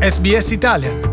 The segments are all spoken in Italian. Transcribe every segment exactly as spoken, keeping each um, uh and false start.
S B S Italian.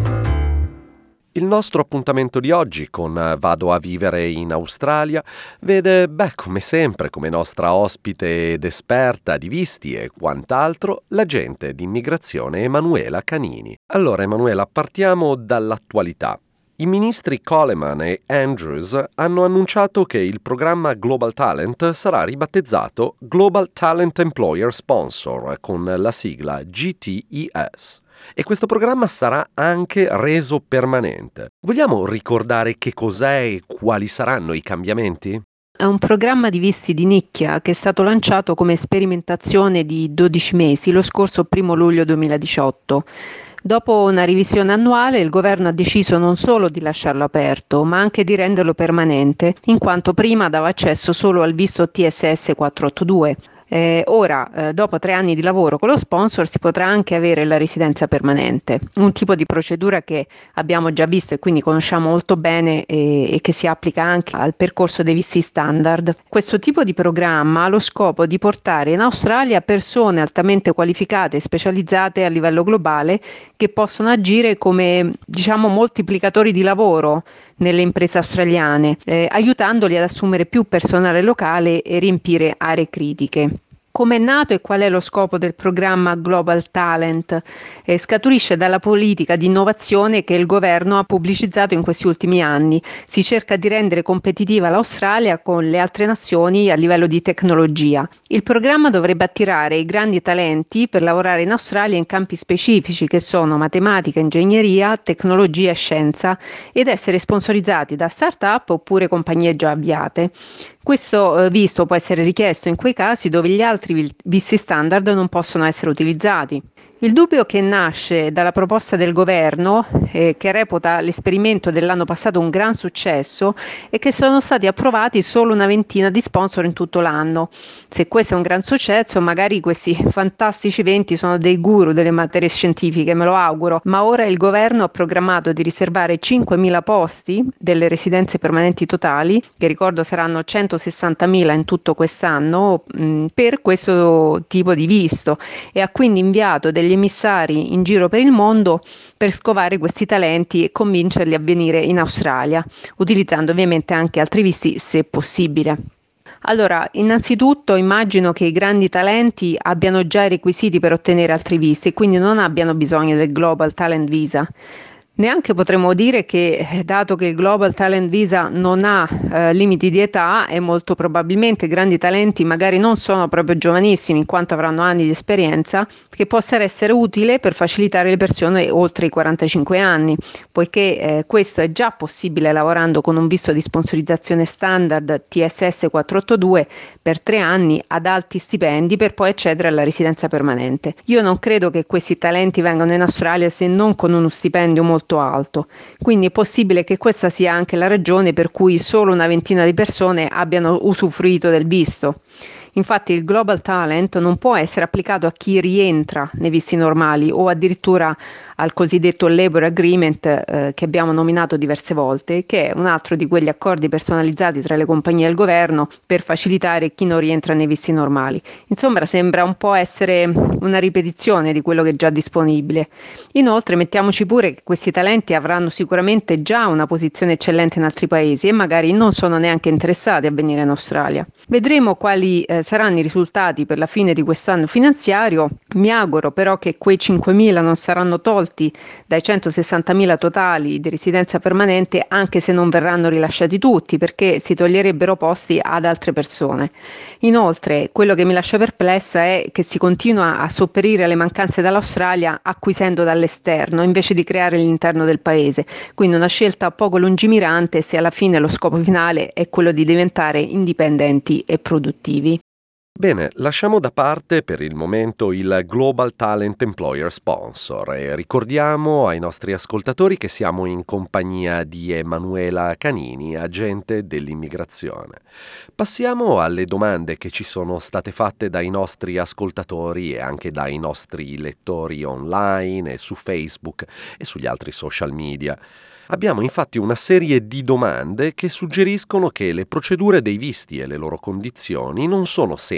Il nostro appuntamento di oggi con Vado a vivere in Australia vede, beh, come sempre, come nostra ospite ed esperta di visti e quant'altro, l'agente di immigrazione Emanuela Canini. Allora, Emanuela, partiamo dall'attualità. I ministri Coleman e Andrews hanno annunciato che il programma Global Talent sarà ribattezzato Global Talent Employer Sponsor con la sigla G T E S. E questo programma sarà anche reso permanente. Vogliamo ricordare che cos'è e quali saranno i cambiamenti? È un programma di visti di nicchia che è stato lanciato come sperimentazione di dodici mesi lo scorso primo luglio duemiladiciotto. Dopo una revisione annuale, il governo ha deciso non solo di lasciarlo aperto, ma anche di renderlo permanente, in quanto prima dava accesso solo al visto T S S quattrocentottantadue. Eh, ora, eh, dopo tre anni di lavoro con lo sponsor, si potrà anche avere la residenza permanente, un tipo di procedura che abbiamo già visto e quindi conosciamo molto bene e, e che si applica anche al percorso dei visti standard. Questo tipo di programma ha lo scopo di portare in Australia persone altamente qualificate e specializzate a livello globale che possono agire come, diciamo, moltiplicatori di lavoro nelle imprese australiane, eh, aiutandoli ad assumere più personale locale e riempire aree critiche. Come è nato e qual è lo scopo del programma Global Talent? Eh, scaturisce dalla politica di innovazione che il governo ha pubblicizzato in questi ultimi anni. Si cerca di rendere competitiva l'Australia con le altre nazioni a livello di tecnologia. Il programma dovrebbe attirare i grandi talenti per lavorare in Australia in campi specifici che sono matematica, ingegneria, tecnologia e scienza ed essere sponsorizzati da start-up oppure compagnie già avviate. Questo eh, visto può essere richiesto in quei casi dove gli altri visti standard non possono essere utilizzati. Il dubbio che nasce dalla proposta del governo, eh, che reputa l'esperimento dell'anno passato un gran successo, è che sono stati approvati solo una ventina di sponsor in tutto l'anno. Se questo è un gran successo, magari questi fantastici venti sono dei guru delle materie scientifiche, me lo auguro, ma ora il governo ha programmato di riservare cinquemila posti delle residenze permanenti totali, che ricordo saranno centosessantamila in tutto quest'anno, mh, per questo tipo di visto, e ha quindi inviato degli emissari in giro per il mondo per scovare questi talenti e convincerli a venire in Australia, utilizzando ovviamente anche altri visti se possibile. Allora, innanzitutto immagino che i grandi talenti abbiano già i requisiti per ottenere altri visti e quindi non abbiano bisogno del Global Talent Visa. Neanche potremmo dire che, dato che il Global Talent Visa non ha eh, limiti di età, e molto probabilmente i grandi talenti magari non sono proprio giovanissimi in quanto avranno anni di esperienza, che possa essere utile per facilitare le persone oltre i quarantacinque anni, poiché eh, questo è già possibile lavorando con un visto di sponsorizzazione standard T S S quattrocentottantadue per tre anni ad alti stipendi per poi accedere alla residenza permanente. Io non credo che questi talenti vengano in Australia se non con uno stipendio molto alto, quindi è possibile che questa sia anche la ragione per cui solo una ventina di persone abbiano usufruito del visto. Infatti il Global Talent non può essere applicato a chi rientra nei visti normali o addirittura al cosiddetto Labour Agreement eh, che abbiamo nominato diverse volte, che è un altro di quegli accordi personalizzati tra le compagnie e il governo per facilitare chi non rientra nei visti normali. Insomma, sembra un po' essere una ripetizione di quello che è già disponibile. Inoltre, mettiamoci pure che questi talenti avranno sicuramente già una posizione eccellente in altri paesi e magari non sono neanche interessati a venire in Australia. Vedremo quali eh, saranno i risultati per la fine di quest'anno finanziario. Mi auguro però che quei cinquemila non saranno tolti dai centosessantamila totali di residenza permanente, anche se non verranno rilasciati tutti, perché si toglierebbero posti ad altre persone. Inoltre, quello che mi lascia perplessa è che si continua a sopperire alle mancanze dall'Australia acquisendo dall'esterno, invece di creare all'interno del paese. Quindi una scelta poco lungimirante se alla fine lo scopo finale è quello di diventare indipendenti e produttivi. Bene, lasciamo da parte per il momento il Global Talent Employer Sponsor e ricordiamo ai nostri ascoltatori che siamo in compagnia di Emanuela Canini, agente dell'immigrazione. Passiamo alle domande che ci sono state fatte dai nostri ascoltatori e anche dai nostri lettori online e su Facebook e sugli altri social media. Abbiamo infatti una serie di domande che suggeriscono che le procedure dei visti e le loro condizioni non sono semplici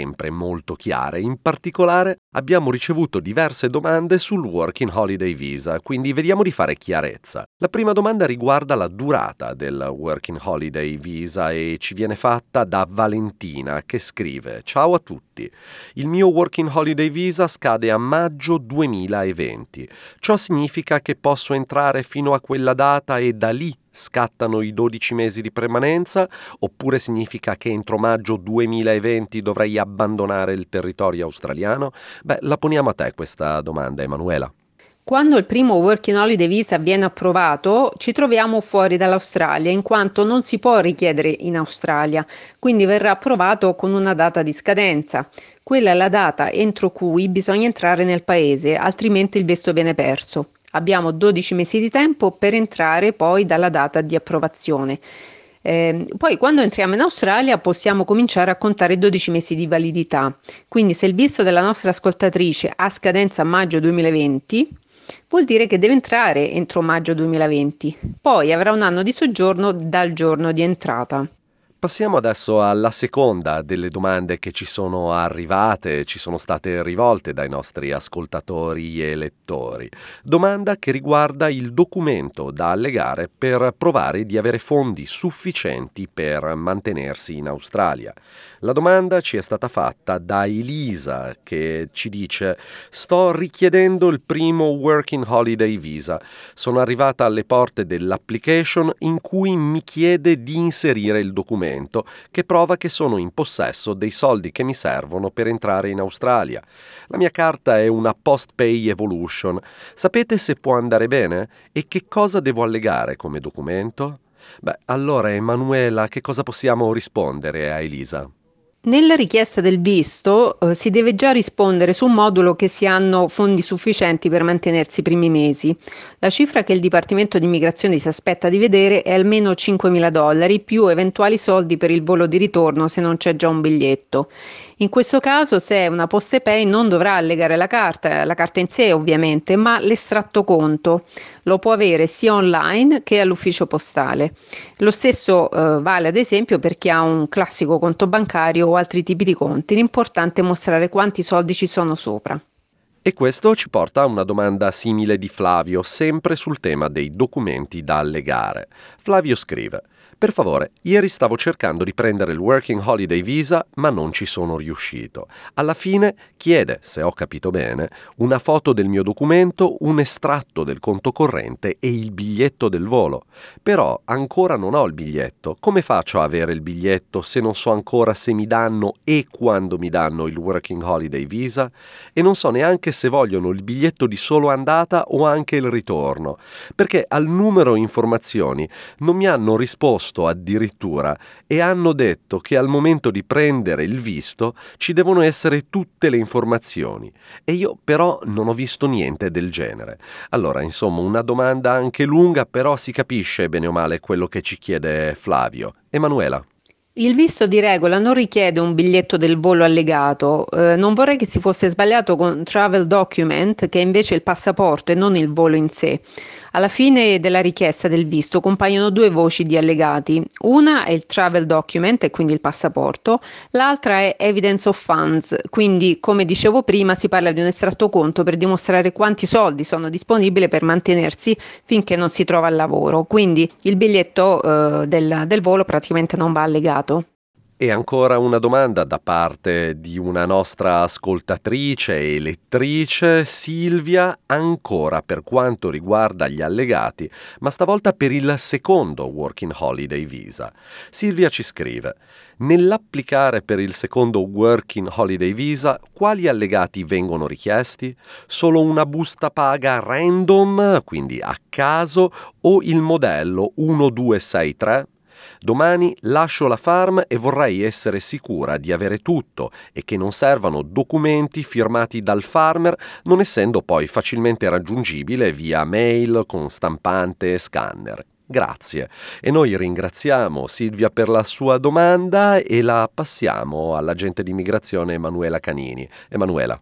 sempre molto chiare. In particolare abbiamo ricevuto diverse domande sul Working Holiday Visa, quindi vediamo di fare chiarezza. La prima domanda riguarda la durata del Working Holiday Visa e ci viene fatta da Valentina, che scrive: ciao a tutti, il mio Working Holiday Visa scade a maggio duemilaventi. Ciò significa che posso entrare fino a quella data e da lì scattano i dodici mesi di permanenza, oppure significa che entro maggio duemilaventi dovrei abbandonare il territorio australiano? Beh, la poniamo a te questa domanda, Emanuela. Quando il primo Working Holiday Visa viene approvato, ci troviamo fuori dall'Australia, in quanto non si può richiedere in Australia, quindi verrà approvato con una data di scadenza. Quella è la data entro cui bisogna entrare nel paese, altrimenti il visto viene perso. Abbiamo dodici mesi di tempo per entrare poi dalla data di approvazione. Eh, poi quando entriamo in Australia possiamo cominciare a contare dodici mesi di validità. Quindi se il visto della nostra ascoltatrice ha scadenza a maggio duemilaventi, vuol dire che deve entrare entro maggio duemilaventi. Poi avrà un anno di soggiorno dal giorno di entrata. Passiamo adesso alla seconda delle domande che ci sono arrivate, ci sono state rivolte dai nostri ascoltatori e lettori. Domanda che riguarda il documento da allegare per provare di avere fondi sufficienti per mantenersi in Australia. La domanda ci è stata fatta da Elisa, che ci dice: sto richiedendo il primo Working Holiday Visa. Sono arrivata alle porte dell'application in cui mi chiede di inserire il documento che prova che sono in possesso dei soldi che mi servono per entrare in Australia. La mia carta è una Postpay Evolution. Sapete se può andare bene? E che cosa devo allegare come documento? Beh, allora Emanuela, che cosa possiamo rispondere a Elisa? Nella richiesta del visto eh, si deve già rispondere su un modulo che si hanno fondi sufficienti per mantenersi i primi mesi. La cifra che il Dipartimento di Immigrazione si aspetta di vedere è almeno cinquemila dollari più eventuali soldi per il volo di ritorno se non c'è già un biglietto. In questo caso, se è una Postepay, non dovrà allegare la carta, la carta in sé ovviamente, ma l'estratto conto. Lo può avere sia online che all'ufficio postale. Lo stesso eh, vale ad esempio per chi ha un classico conto bancario o altri tipi di conti. L'importante è mostrare quanti soldi ci sono sopra. E questo ci porta a una domanda simile di Flavio, sempre sul tema dei documenti da allegare. Flavio scrive: per favore, ieri stavo cercando di prendere il Working Holiday Visa, ma non ci sono riuscito. Alla fine chiede, se ho capito bene, una foto del mio documento, un estratto del conto corrente e il biglietto del volo. Però ancora non ho il biglietto. Come faccio a avere il biglietto se non so ancora se mi danno e quando mi danno il Working Holiday Visa? E non so neanche se vogliono il biglietto di solo andata o anche il ritorno, perché al numero informazioni non mi hanno risposto addirittura e hanno detto che al momento di prendere il visto ci devono essere tutte le informazioni e io però non ho visto niente del genere. Allora, insomma, una domanda anche lunga, però si capisce bene o male quello che ci chiede Flavio. Emanuela. Il visto di regola non richiede un biglietto del volo allegato. Eh, non vorrei che si fosse sbagliato con travel document, che è invece il passaporto e non il volo in sé. Alla fine della richiesta del visto compaiono due voci di allegati. Una è il travel document e quindi il passaporto, l'altra è evidence of funds, quindi come dicevo prima si parla di un estratto conto per dimostrare quanti soldi sono disponibili per mantenersi finché non si trova il lavoro. Quindi il biglietto eh, del, del volo praticamente non va allegato. E ancora una domanda da parte di una nostra ascoltatrice e lettrice, Silvia, ancora per quanto riguarda gli allegati, ma stavolta per il secondo Working Holiday Visa. Silvia ci scrive: nell'applicare per il secondo Working Holiday Visa, quali allegati vengono richiesti? Solo una busta paga random, quindi a caso, o il modello uno due sei tre? Domani lascio la farm e vorrei essere sicura di avere tutto e che non servano documenti firmati dal farmer, non essendo poi facilmente raggiungibile via mail con stampante e scanner. Grazie. E noi ringraziamo Silvia per la sua domanda e la passiamo all'agente di immigrazione Emanuela Canini. Emanuela.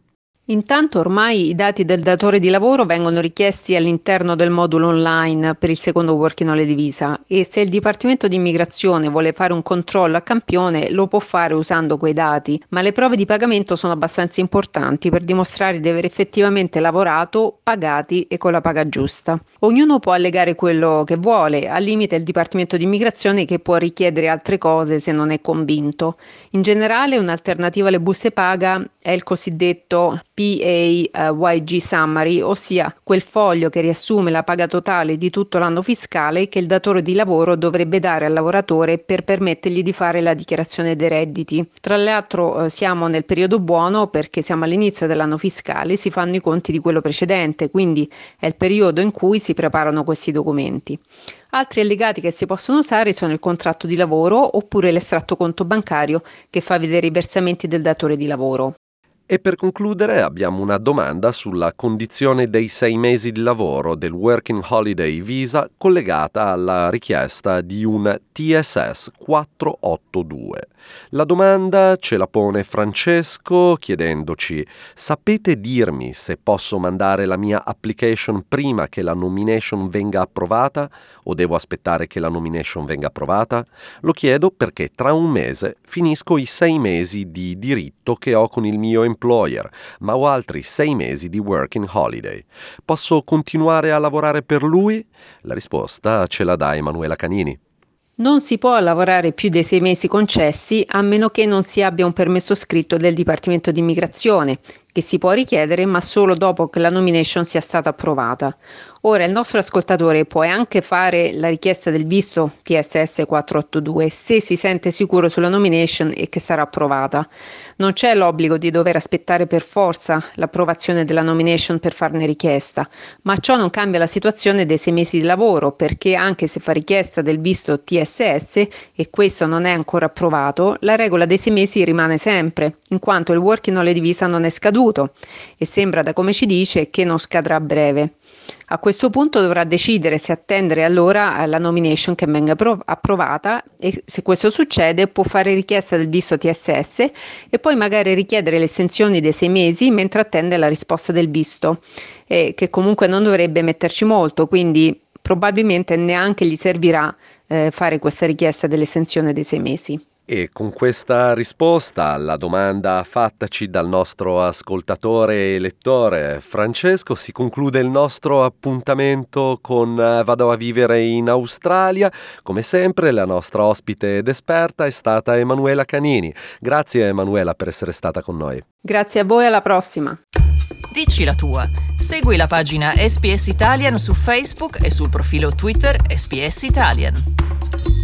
Intanto ormai i dati del datore di lavoro vengono richiesti all'interno del modulo online per il secondo Working Holiday Visa e se il Dipartimento di Immigrazione vuole fare un controllo a campione lo può fare usando quei dati, ma le prove di pagamento sono abbastanza importanti per dimostrare di aver effettivamente lavorato, pagati e con la paga giusta. Ognuno può allegare quello che vuole, al limite il Dipartimento di Immigrazione che può richiedere altre cose se non è convinto. In generale un'alternativa alle buste paga è il cosiddetto P A Y G Summary, ossia quel foglio che riassume la paga totale di tutto l'anno fiscale che il datore di lavoro dovrebbe dare al lavoratore per permettergli di fare la dichiarazione dei redditi. Tra l'altro eh, siamo nel periodo buono perché siamo all'inizio dell'anno fiscale e si fanno i conti di quello precedente, quindi è il periodo in cui si preparano questi documenti. Altri allegati che si possono usare sono il contratto di lavoro oppure l'estratto conto bancario che fa vedere i versamenti del datore di lavoro. E per concludere abbiamo una domanda sulla condizione dei sei mesi di lavoro del Working Holiday Visa collegata alla richiesta di un T S S quattrocentottantadue. La domanda ce la pone Francesco chiedendoci: sapete dirmi se posso mandare la mia application prima che la nomination venga approvata o devo aspettare che la nomination venga approvata? Lo chiedo perché tra un mese finisco i sei mesi di diritto che ho con il mio employer, ma ho altri sei mesi di working holiday. Posso continuare a lavorare per lui? La risposta ce la dà Emanuela Canini. Non si può lavorare più dei sei mesi concessi a meno che non si abbia un permesso scritto del Dipartimento di Immigrazione, che si può richiedere ma solo dopo che la nomination sia stata approvata. Ora il nostro ascoltatore può anche fare la richiesta del visto T S S quattrocentottantadue se si sente sicuro sulla nomination e che sarà approvata. Non c'è l'obbligo di dover aspettare per forza l'approvazione della nomination per farne richiesta, ma ciò non cambia la situazione dei sei mesi di lavoro perché anche se fa richiesta del visto T S S e questo non è ancora approvato, la regola dei sei mesi rimane sempre, in quanto il Working Holiday Visa non è scaduto e sembra da come ci dice che non scadrà a breve. A questo punto dovrà decidere se attendere allora alla nomination che venga appro- approvata e se questo succede può fare richiesta del visto T S S e poi magari richiedere le estensioni dei sei mesi mentre attende la risposta del visto, eh, che comunque non dovrebbe metterci molto, quindi probabilmente neanche gli servirà eh, fare questa richiesta dell'estensione dei sei mesi. E con questa risposta alla domanda fattaci dal nostro ascoltatore e lettore Francesco si conclude il nostro appuntamento con Vado a vivere in Australia. Come sempre la nostra ospite ed esperta è stata Emanuela Canini. Grazie Emanuela per essere stata con noi. Grazie a voi, alla prossima. Dici la tua. Segui la pagina S B S Italian su Facebook e sul profilo Twitter S B S Italian.